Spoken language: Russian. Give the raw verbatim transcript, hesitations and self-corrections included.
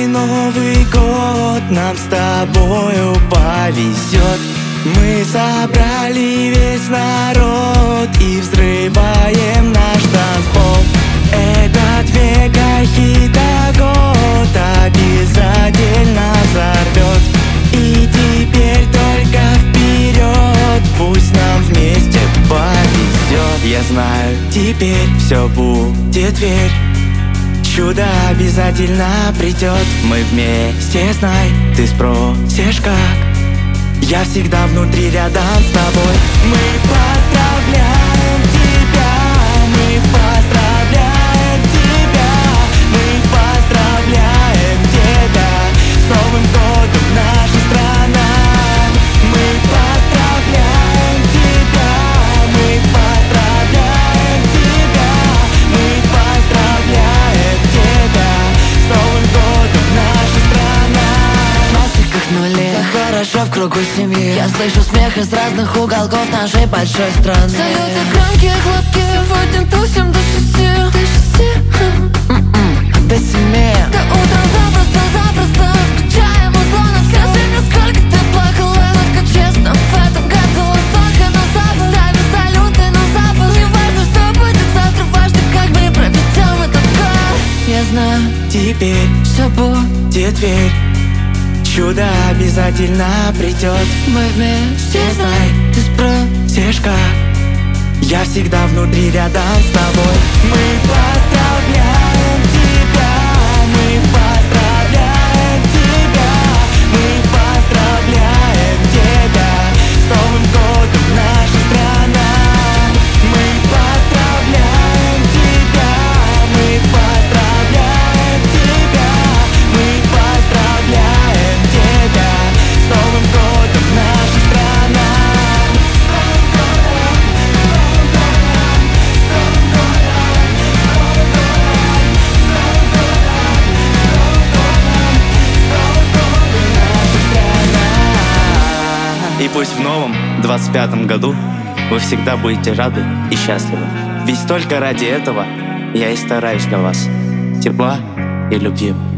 И Новый год нам с тобою повезет. Мы собрали весь народ и взрываем наш танцпол. Этот мега-хит-год обязательно взорвет. И теперь только вперед, пусть нам вместе повезет. Я знаю, теперь все будет, верь, чудо обязательно придет. Мы вместе, знай, ты спросишь как, я всегда внутри, рядом с тобой. Мы поздравляем тебя, мы поздравляем тебя, мы поздравляем тебя с Новым годом, наша страна. Мы поздравляем тебя, мы поздравляем тебя, мы поздравляем тебя с Новым годом, наша страна. Носы как нули, так хорошо в кругу семьи. Я слышу смех из разных уголков нашей большой страны. Салюты, громкие хлопки, сегодня тусим до шести. До шести? До семи. До утра запросто, запросто включаем озон. Скажи мне, сколько ты плакала, только честно. В этом году столько на запад. Ставим салюты на запад. Не важно, что будет завтра, важно, как мы проведем этот год. Я знаю, Теперь все будет, верь, чудо обязательно придет. мы вместе, Знай, ты спросишь как, я всегда внутри, рядом с тобой. Мы поздравляем тебя, мы поздравляем тебя, мы поздравляем тебя с Новым годом, наша страна. Мы поздравляем тебя, мы поздравляем тебя, мы поздравляем тебя с Новым годом, наша страна. И пусть в новом двадцать пятом году вы всегда будете рады и счастливы. Ведь только ради этого я и стараюсь для вас. Тепла и любви.